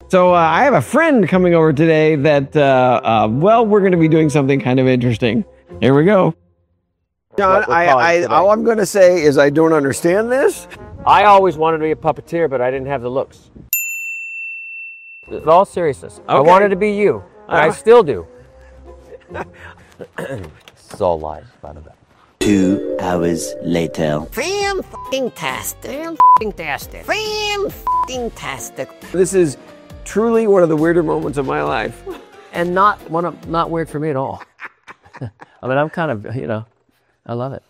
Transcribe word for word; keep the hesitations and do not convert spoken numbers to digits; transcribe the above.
So uh, I have a friend coming over today that, uh, uh, well, we're going to be doing something kind of interesting. Here we go. John, I, I, all I'm going to say is I don't understand this. I always wanted to be a puppeteer, but I didn't have the looks. In all seriousness, okay. I wanted to be you, and uh, I still do. It's all lies, by the way. Two hours later. Fan-f***ing-tastic. Fan-f***ing-tastic. Fan-f***ing-tastic. This is truly one of the weirder moments of my life. And not one of, not weird for me at all. I mean, I'm kind of, you know, I love it.